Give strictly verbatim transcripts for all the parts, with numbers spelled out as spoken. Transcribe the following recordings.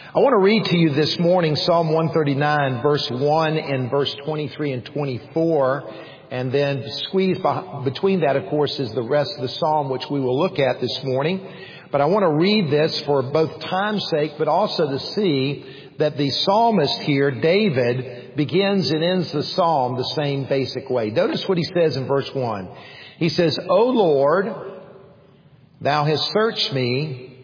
I want to read to you this morning Psalm one thirty-nine, verse one and verse twenty-three and twenty-four. And then squeezed between that, of course, is the rest of the psalm, which we will look at this morning. But I want to read this for both time's sake, but also to see that the psalmist here, David, begins and ends the psalm the same basic way. Notice what he says in verse one. He says, O Lord, thou hast searched me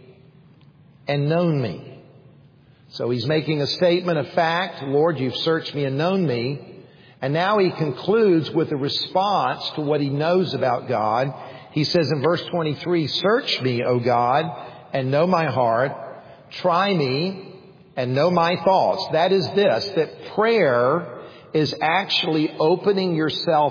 and known me. So he's making a statement of fact. Lord, you've searched me and known me. And now he concludes with a response to what he knows about God. He says in verse twenty-three, search me, O God, and know my heart. Try me and know my thoughts. That is this, that prayer is actually opening yourself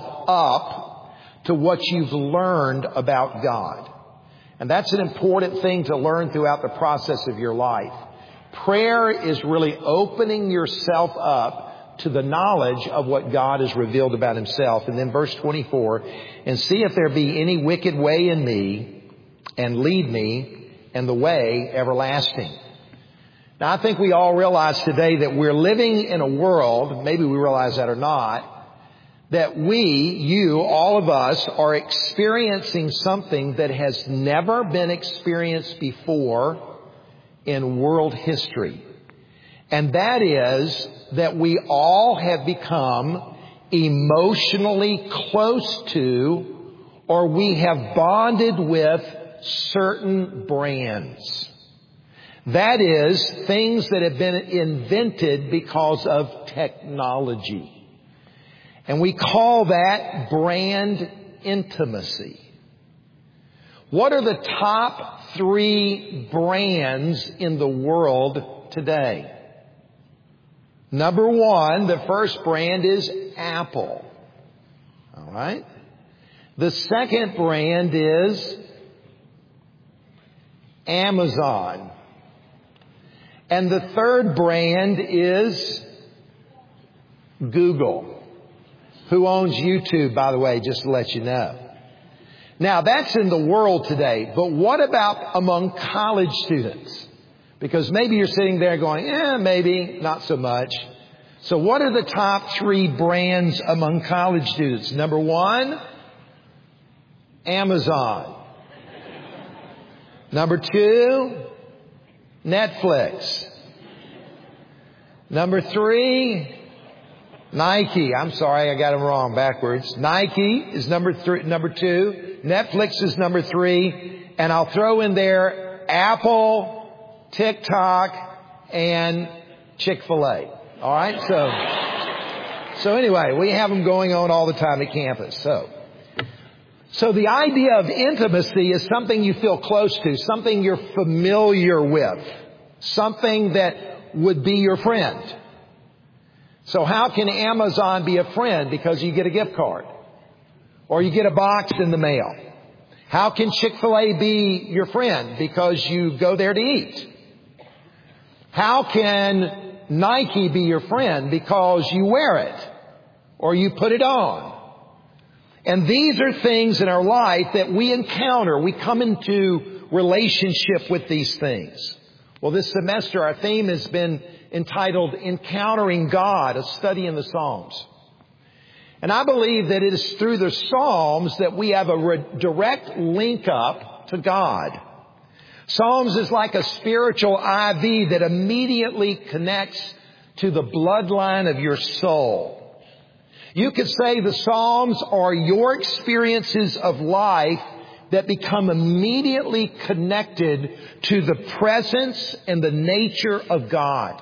up to what you've learned about God. And that's an important thing to learn throughout the process of your life. Prayer is really opening yourself up to the knowledge of what God has revealed about himself. And then verse twenty-four, and see if there be any wicked way in me, and lead me in the way everlasting. Now, I think we all realize today that we're living in a world, maybe we realize that or not, that we, you, all of us, are experiencing something that has never been experienced before in world history. And that is that we all have become emotionally close to, or we have bonded with certain brands. That is, things that have been invented because of technology. And we call that brand intimacy. What are the top three brands in the world today? Number one, the first brand is Apple. All right. The second brand is Amazon. And the third brand is Google, who owns YouTube, by the way, just to let you know. Now, that's in the world today. But what about among college students? Because maybe you're sitting there going, eh, maybe, not so much. So what are the top three brands among college students? Number one, Amazon. Number two, Netflix. Number three, Nike. I'm sorry, I got them wrong backwards. Nike is number three, number two. Netflix is number three. And I'll throw in there Apple, TikTok, and Chick-fil-A. All right. So, so anyway, we have them going on all the time at campus. So, so the idea of intimacy is something you feel close to, something you're familiar with, something that would be your friend. So how can Amazon be a friend? Because you get a gift card or you get a box in the mail. How can Chick-fil-A be your friend? Because you go there to eat. How can Nike be your friend? Because you wear it or you put it on. And these are things in our life that we encounter. We come into relationship with these things. Well, this semester, our theme has been entitled Encountering God, a study in the Psalms. And I believe that it is through the Psalms that we have a re- direct link up to God. Psalms is like a spiritual I V that immediately connects to the bloodline of your soul. You could say the Psalms are your experiences of life that become immediately connected to the presence and the nature of God.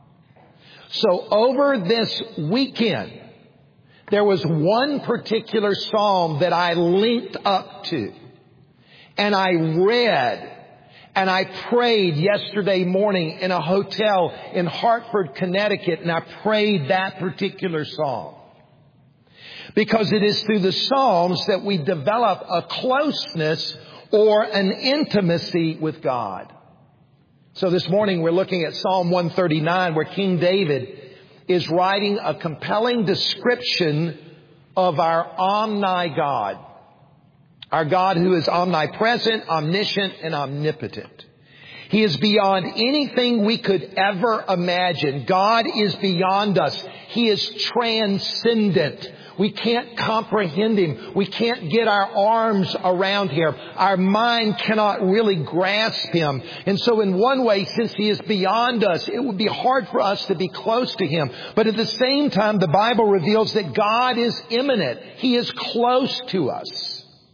So over this weekend, there was one particular psalm that I linked up to. And I read and I prayed yesterday morning in a hotel in Hartford, Connecticut. And I prayed that particular psalm. Because it is through the Psalms that we develop a closeness or an intimacy with God. So this morning we're looking at Psalm one thirty-nine, where King David is writing a compelling description of our omni God. Our God who is omnipresent, omniscient, and omnipotent. He is beyond anything we could ever imagine. God is beyond us. He is transcendent. We can't comprehend Him. We can't get our arms around Him. Our mind cannot really grasp Him. And so in one way, since He is beyond us, it would be hard for us to be close to Him. But at the same time, the Bible reveals that God is immanent. He is close to us.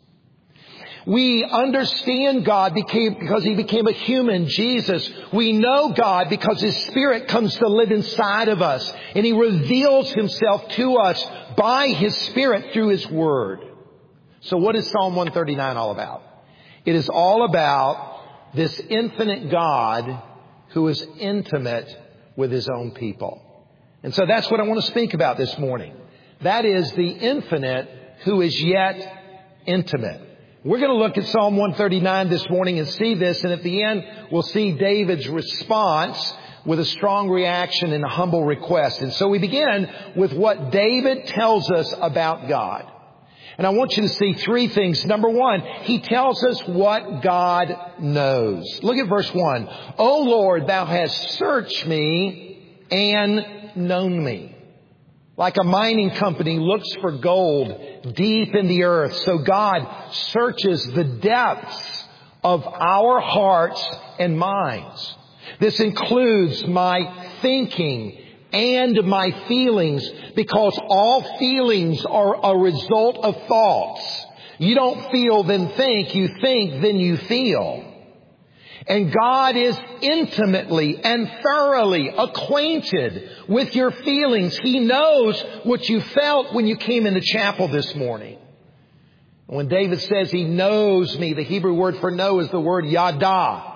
We understand God became, because He became a human, Jesus. We know God because His Spirit comes to live inside of us. And He reveals Himself to us by His Spirit through His Word. So what is Psalm one thirty-nine all about? It is all about this infinite God who is intimate with His own people. And so that's what I want to speak about this morning. That is the infinite who is yet intimate. We're going to look at Psalm one thirty-nine this morning and see this. And at the end, we'll see David's response with a strong reaction and a humble request. And so we begin with what David tells us about God. And I want you to see three things. Number one, he tells us what God knows. Look at verse one. O Lord, Thou hast searched me and known me. Like a mining company looks for gold deep in the earth, so God searches the depths of our hearts and minds. This includes my thinking and my feelings, because all feelings are a result of thoughts. You don't feel then think, you think then you feel. And God is intimately and thoroughly acquainted with your feelings. He knows what you felt when you came into chapel this morning. When David says He knows me, the Hebrew word for know is the word yada.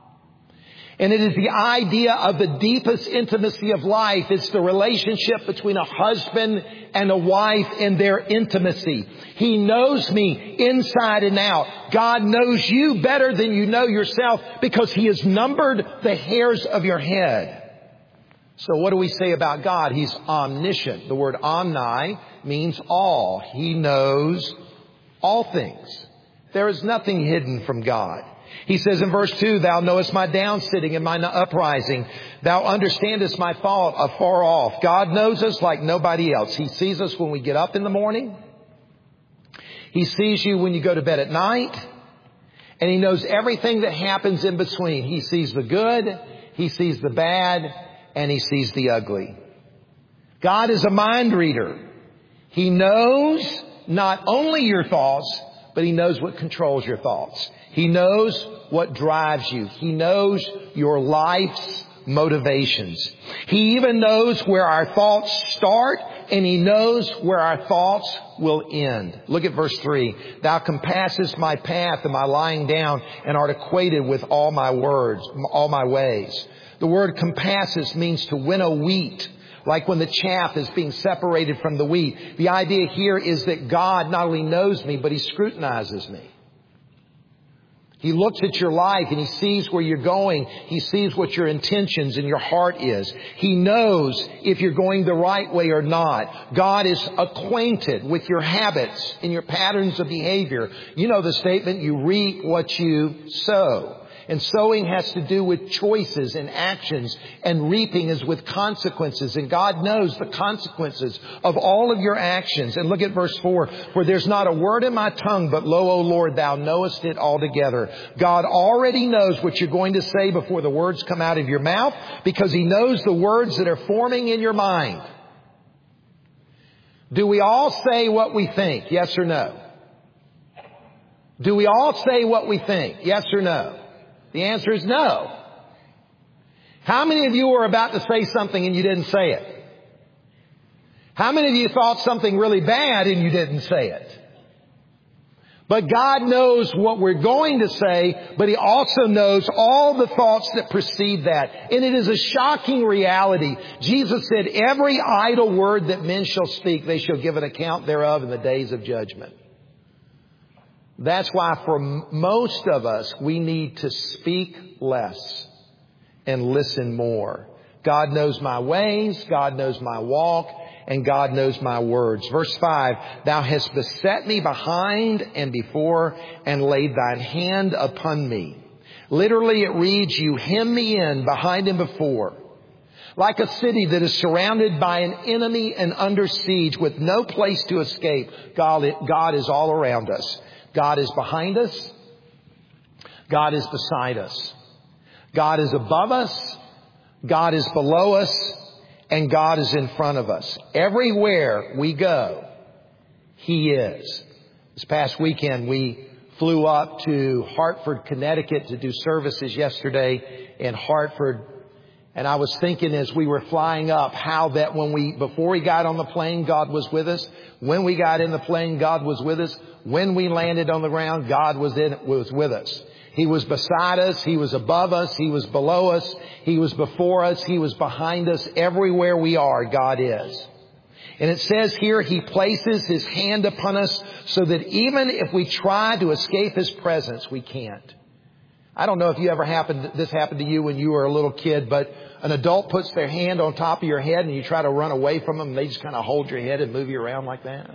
And it is the idea of the deepest intimacy of life. It's the relationship between a husband and a wife and their intimacy. He knows me inside and out. God knows you better than you know yourself because He has numbered the hairs of your head. So what do we say about God? He's omniscient. The word omni means all. He knows all things. There is nothing hidden from God. He says in verse two, Thou knowest my down sitting and my uprising. Thou understandest my thought afar off. God knows us like nobody else. He sees us when we get up in the morning. He sees you when you go to bed at night. And He knows everything that happens in between. He sees the good, He sees the bad, and He sees the ugly. God is a mind reader. He knows not only your thoughts, but He knows what controls your thoughts. He knows what drives you. He knows your life's motivations. He even knows where our thoughts start, and He knows where our thoughts will end. Look at verse three. Thou compassest my path and my lying down, and art acquainted with all my words, all my ways. The word compasses means to winnow wheat, like when the chaff is being separated from the wheat. The idea here is that God not only knows me, but He scrutinizes me. He looks at your life and He sees where you're going. He sees what your intentions and your heart is. He knows if you're going the right way or not. God is acquainted with your habits and your patterns of behavior. You know the statement, you reap what you sow. And sowing has to do with choices and actions, and reaping is with consequences. And God knows the consequences of all of your actions. And look at verse four. For there's not a word in my tongue, but lo, O Lord, Thou knowest it altogether. God already knows what you're going to say before the words come out of your mouth, because He knows the words that are forming in your mind. Do we all say what we think? Yes or no? Do we all say what we think? Yes or no? The answer is no. How many of you were about to say something and you didn't say it? How many of you thought something really bad and you didn't say it? But God knows what we're going to say, but He also knows all the thoughts that precede that. And it is a shocking reality. Jesus said, every idle word that men shall speak, they shall give an account thereof in the days of judgment. That's why for most of us, we need to speak less and listen more. God knows my ways, God knows my walk, and God knows my words. Verse five, Thou hast beset me behind and before, and laid Thine hand upon me. Literally it reads, you hem me in behind and before. Like a city that is surrounded by an enemy and under siege with no place to escape. God, God is all around us. God is behind us. God is beside us. God is above us. God is below us. And God is in front of us. Everywhere we go, He is. This past weekend, we flew up to Hartford, Connecticut to do services yesterday in Hartford. And I was thinking as we were flying up how that when we, before we got on the plane, God was with us. When we got in the plane, God was with us. When we landed on the ground, God was in, was with us. He was beside us. He was above us. He was below us. He was before us. He was behind us. Everywhere we are, God is. And it says here, He places His hand upon us so that even if we try to escape His presence, we can't. I don't know if you ever happened, this happened to you when you were a little kid, but an adult puts their hand on top of your head and you try to run away from them and they just kind of hold your head and move you around like that.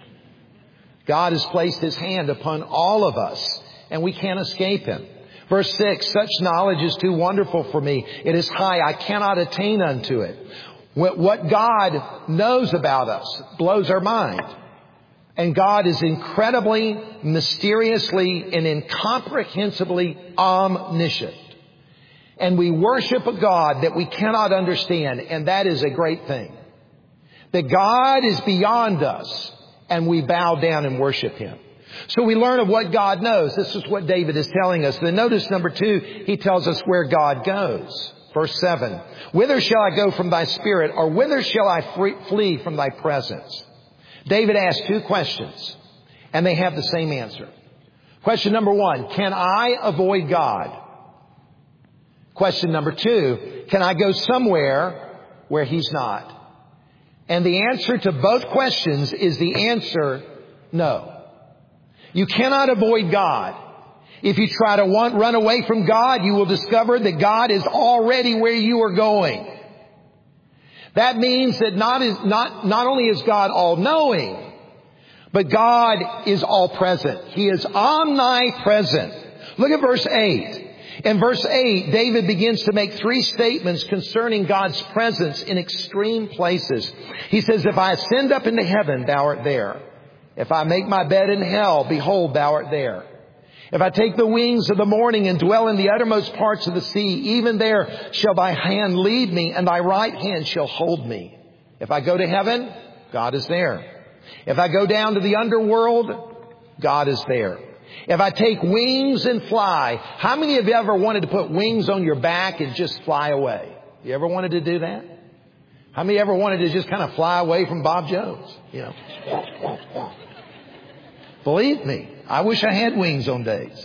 God has placed His hand upon all of us and we can't escape Him. Verse six, such knowledge is too wonderful for me. It is high. I cannot attain unto it. What God knows about us blows our mind. And God is incredibly, mysteriously, and incomprehensibly omniscient. And we worship a God that we cannot understand, and that is a great thing. That God is beyond us, and we bow down and worship Him. So we learn of what God knows. This is what David is telling us. Then notice number two, he tells us where God goes. Verse seven, whither shall I go from thy spirit, or whither shall I free, flee from thy presence? David asked two questions, and they have the same answer. Question number one, can I avoid God? Question number two, can I go somewhere where He's not? And the answer to both questions is the answer, no. You cannot avoid God. If you try to want, run away from God, you will discover that God is already where you are going. That means that not, is, not, not only is God all-knowing, but God is all-present. He is omnipresent. Look at verse eight. In verse eight, David begins to make three statements concerning God's presence in extreme places. He says, if I ascend up into heaven, thou art there. If I make my bed in hell, behold, thou art there. If I take the wings of the morning and dwell in the uttermost parts of the sea, even there shall thy hand lead me, and thy right hand shall hold me. If I go to heaven, God is there. If I go down to the underworld, God is there. If I take wings and fly, how many of you ever wanted to put wings on your back and just fly away? You ever wanted to do that? How many ever wanted to just kind of fly away from Bob Jones? You know. Believe me, I wish I had wings on days.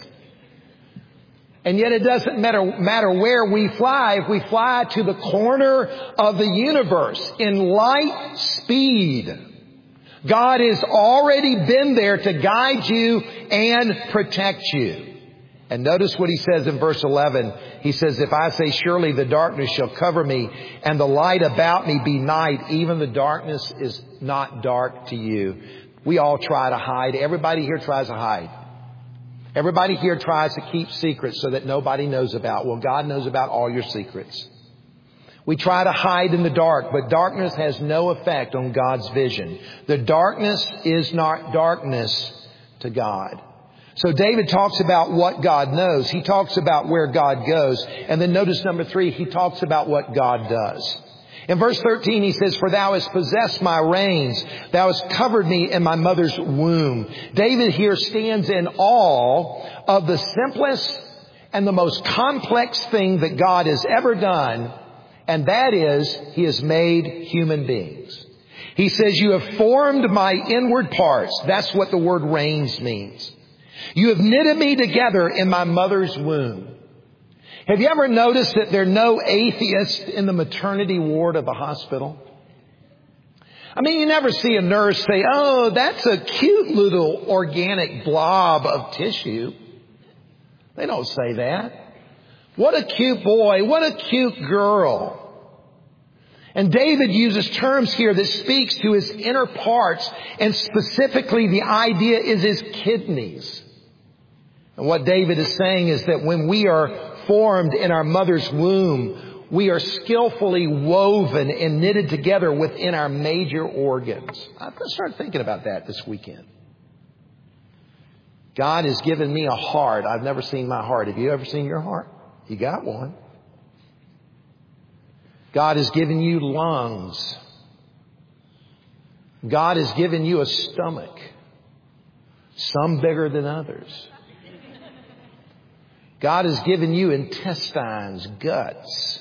And yet it doesn't matter, matter where we fly. If we fly to the corner of the universe in light speed, God has already been there to guide you and protect you. And notice what He says in verse eleven. He says, if I say surely the darkness shall cover me and the light about me be night, even the darkness is not dark to you. We all try to hide. Everybody here tries to hide. Everybody here tries to keep secrets so that nobody knows about. Well, God knows about all your secrets. We try to hide in the dark, but darkness has no effect on God's vision. The darkness is not darkness to God. So David talks about what God knows. He talks about where God goes. And then notice number three, he talks about what God does. In verse thirteen, he says, for thou hast possessed my reins. Thou hast covered me in my mother's womb. David here stands in awe of the simplest and the most complex thing that God has ever done. And that is, He has made human beings. He says, you have formed my inward parts. That's what the word reins means. You have knitted me together in my mother's womb. Have you ever noticed that there are no atheists in the maternity ward of the hospital? I mean, you never see a nurse say, oh, that's a cute little organic blob of tissue. They don't say that. What a cute boy. What a cute girl. And David uses terms here that speaks to his inner parts. And specifically, the idea is his kidneys. And what David is saying is that when we are formed in our mother's womb, we are skillfully woven and knitted together within our major organs. I started thinking about that this weekend. God has given me a heart. I've never seen my heart. Have you ever seen your heart? You got one. God has given you lungs. God has given you a stomach. Some bigger than others. God has given you intestines, guts.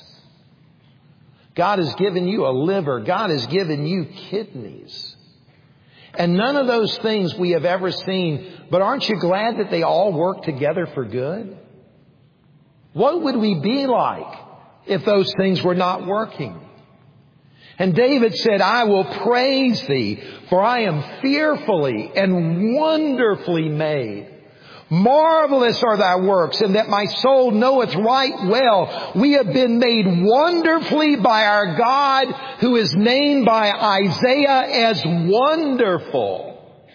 God has given you a liver. God has given you kidneys. And none of those things we have ever seen. But aren't you glad that they all work together for good? What would we be like if those things were not working? And David said, I will praise thee, for I am fearfully and wonderfully made. Marvelous are thy works, and that my soul knoweth right well. We have been made wonderfully by our God, who is named by Isaiah as wonderful.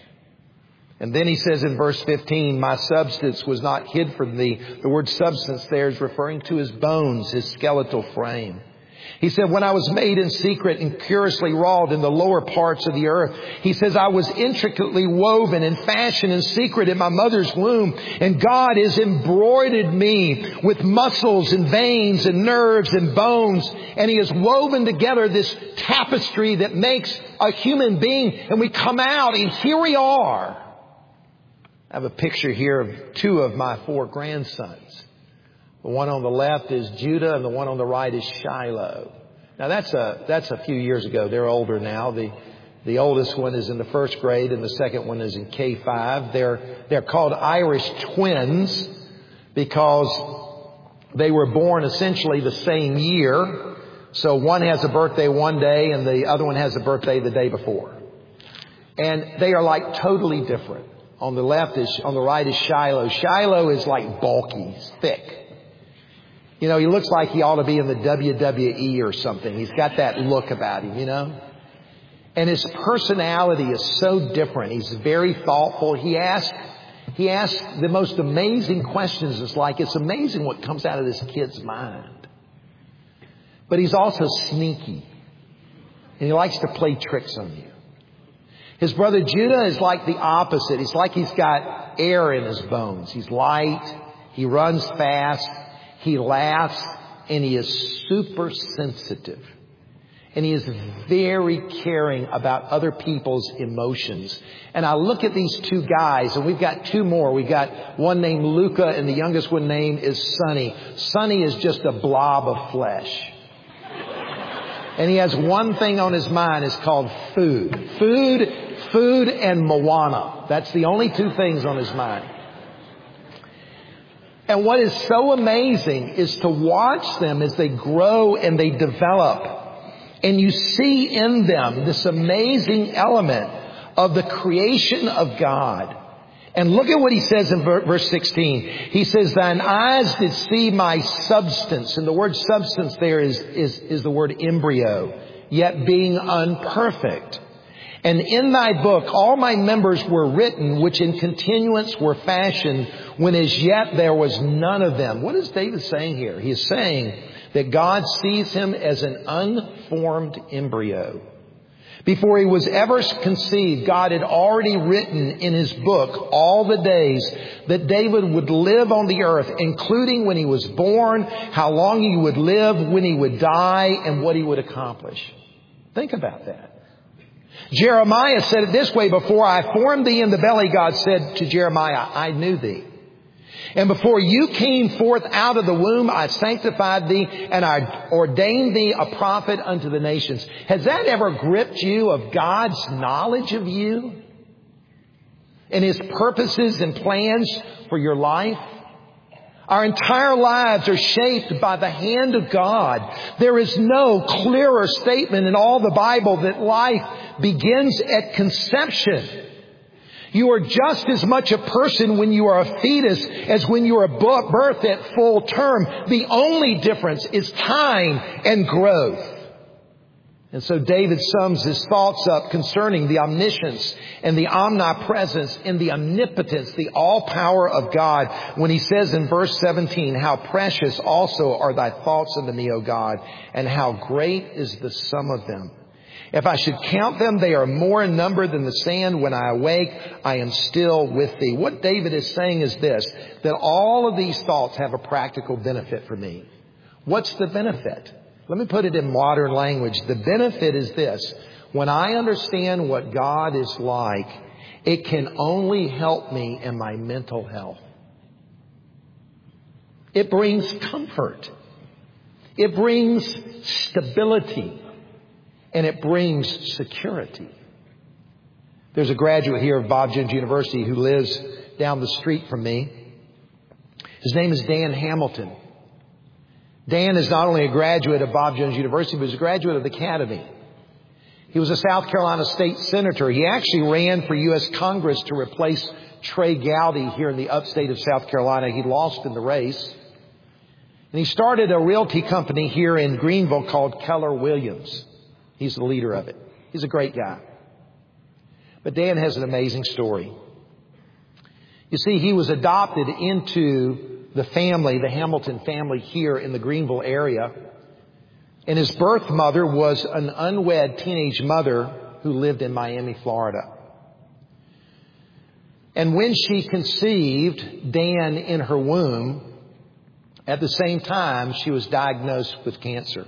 And then he says in verse fifteen, my substance was not hid from thee. The word substance there is referring to his bones, his skeletal frame. He said, when I was made in secret and curiously wrought in the lower parts of the earth, he says, I was intricately woven and fashioned in secret in my mother's womb. And God has embroidered me with muscles and veins and nerves and bones. And he has woven together this tapestry that makes a human being. And we come out and here we are. I have a picture here of two of my four grandsons. The one on the left is Judah and the one on the right is Shiloh. Now that's a, that's a few years ago. They're older now. The, the oldest one is in the first grade and the second one is in K five. They're, they're called Irish twins because they were born essentially the same year. So one has a birthday one day and the other one has a birthday the day before. And they are like totally different. On the left is, on the right is Shiloh. Shiloh is like bulky, he's thick. You know, he looks like he ought to be in the W W E or something. He's got that look about him, you know. And his personality is so different. He's very thoughtful. He asks, he asks the most amazing questions. It's like, it's amazing what comes out of this kid's mind. But he's also sneaky. And he likes to play tricks on you. His brother Judah is like the opposite. It's like he's got air in his bones. He's light. He runs fast. He laughs, and he is super sensitive. And he is very caring about other people's emotions. And I look at these two guys, and we've got two more. We've got one named Luca, and the youngest one named is Sonny. Sonny is just a blob of flesh. And he has one thing on his mind. It's called food. Food, food, and Moana. That's the only two things on his mind. And what is so amazing is to watch them as they grow and they develop. And you see in them this amazing element of the creation of God. And look at what he says in verse sixteen. He says, thine eyes did see my substance. And the word substance there is, is, is the word embryo, yet being unperfect. And in thy book, all my members were written, which in continuance were fashioned, when as yet there was none of them. What is David saying here? He is saying that God sees him as an unformed embryo. Before he was ever conceived, God had already written in his book all the days that David would live on the earth, including when he was born, how long he would live, when he would die, and what he would accomplish. Think about that. Jeremiah said it this way, before I formed thee in the belly, God said to Jeremiah, I knew thee. And before you came forth out of the womb, I sanctified thee and I ordained thee a prophet unto the nations. Has that ever gripped you of God's knowledge of you and his purposes and plans for your life? Our entire lives are shaped by the hand of God. There is no clearer statement in all the Bible that life begins at conception. You are just as much a person when you are a fetus as when you are birthed at full term. The only difference is time and growth. And so David sums his thoughts up concerning the omniscience and the omnipresence and the omnipotence, the all power of God, when he says in verse seventeen, how precious also are thy thoughts unto me, O God, and how great is the sum of them. If I should count them, they are more in number than the sand. When I awake, I am still with thee. What David is saying is this, that all of these thoughts have a practical benefit for me. What's the benefit? Let me put it in modern language. The benefit is this. When I understand what God is like, it can only help me in my mental health. It brings comfort. It brings stability. And it brings security. There's a graduate here of Bob Jones University who lives down the street from me. His name is Dan Hamilton. Dan is not only a graduate of Bob Jones University, but he's a graduate of the Academy. He was a South Carolina state senator. He actually ran for U S Congress to replace Trey Gowdy here in the upstate of South Carolina. He lost in the race. And he started a realty company here in Greenville called Keller Williams. He's the leader of it. He's a great guy. But Dan has an amazing story. You see, he was adopted into the family, the Hamilton family here in the Greenville area. And his birth mother was an unwed teenage mother who lived in Miami, Florida. And when she conceived Dan in her womb, at the same time, she was diagnosed with cancer.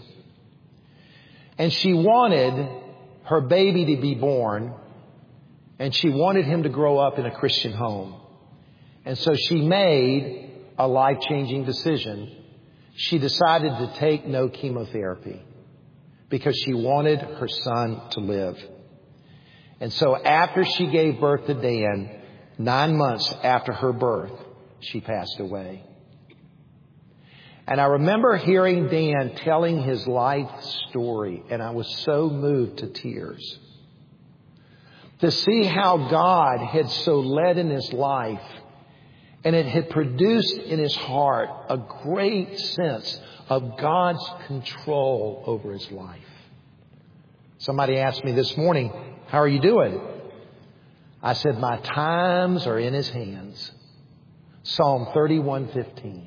And she wanted her baby to be born, and she wanted him to grow up in a Christian home. And so she made a life-changing decision. She decided to take no chemotherapy because she wanted her son to live. And so after she gave birth to Dan, nine months after her birth, she passed away. And I remember hearing Dan telling his life story, and I was so moved to tears. To see how God had so led in his life, and it had produced in his heart a great sense of God's control over his life. Somebody asked me this morning, how are you doing? I said, my times are in his hands. Psalm thirty-one fifteen.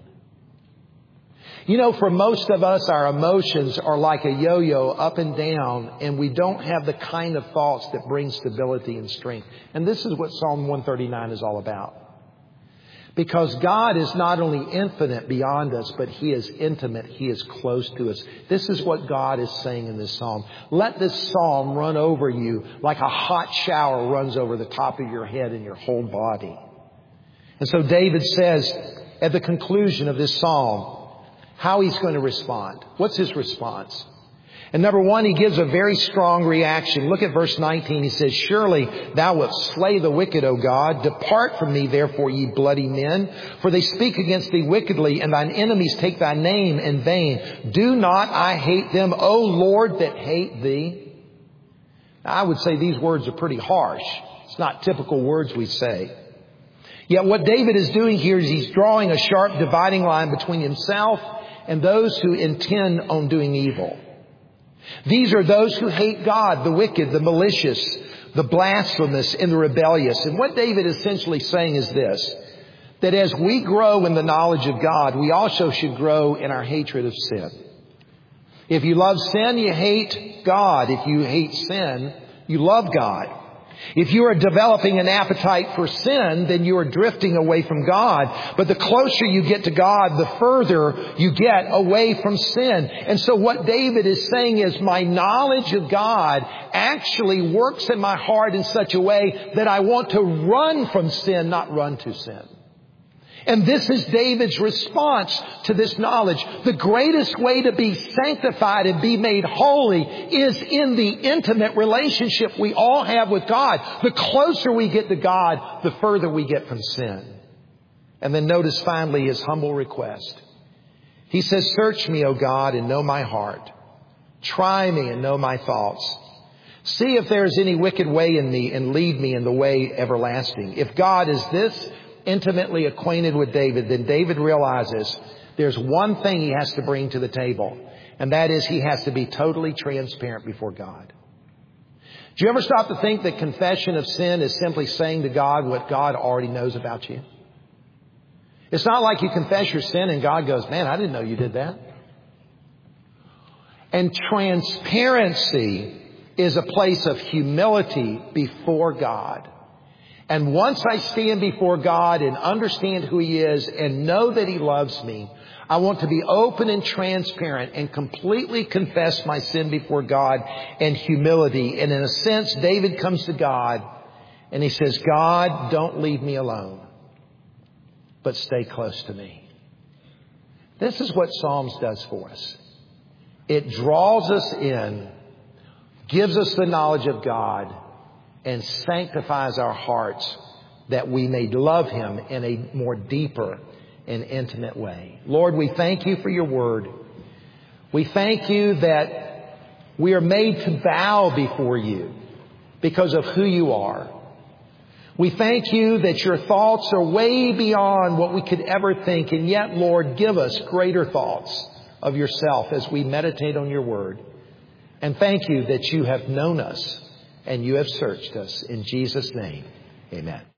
You know, for most of us, our emotions are like a yo-yo up and down, and we don't have the kind of thoughts that bring stability and strength. And this is what Psalm one thirty-nine is all about. Because God is not only infinite beyond us, but He is intimate. He is close to us. This is what God is saying in this psalm. Let this psalm run over you like a hot shower runs over the top of your head and your whole body. And so David says at the conclusion of this psalm how he's going to respond. What's his response? And number one, he gives a very strong reaction. Look at verse nineteen. He says, surely thou wilt slay the wicked, O God. Depart from me, therefore, ye bloody men. For they speak against thee wickedly, and thine enemies take thy name in vain. Do not I hate them, O Lord, that hate thee? Now, I would say these words are pretty harsh. It's not typical words we say. Yet what David is doing here is he's drawing a sharp dividing line between himself and those who intend on doing evil. These are those who hate God, the wicked, the malicious, the blasphemous, and the rebellious. And what David is essentially saying is this, that as we grow in the knowledge of God, we also should grow in our hatred of sin. If you love sin, you hate God. If you hate sin, you love God. If you are developing an appetite for sin, then you are drifting away from God. But the closer you get to God, the further you get away from sin. And so what David is saying is my knowledge of God actually works in my heart in such a way that I want to run from sin, not run to sin. And this is David's response to this knowledge. The greatest way to be sanctified and be made holy is in the intimate relationship we all have with God. The closer we get to God, the further we get from sin. And then notice finally his humble request. He says, search me, O God, and know my heart. Try me and know my thoughts. See if there is any wicked way in me and lead me in the way everlasting. If God is this intimately acquainted with David, then David realizes there's one thing he has to bring to the table. And that is, he has to be totally transparent before God. Do you ever stop to think that confession of sin is simply saying to God what God already knows about you? It's not like you confess your sin and God goes, man, I didn't know you did that. And transparency is a place of humility before God. And once I stand before God and understand who He is and know that He loves me, I want to be open and transparent and completely confess my sin before God in humility. And in a sense, David comes to God and he says, God, don't leave me alone, but stay close to me. This is what Psalms does for us. It draws us in, gives us the knowledge of God, and sanctifies our hearts that we may love Him in a more deeper and intimate way. Lord, we thank You for Your word. We thank You that we are made to bow before You because of who You are. We thank You that Your thoughts are way beyond what we could ever think. And yet, Lord, give us greater thoughts of Yourself as we meditate on Your word. And thank You that You have known us and You have searched us. In Jesus' name, amen.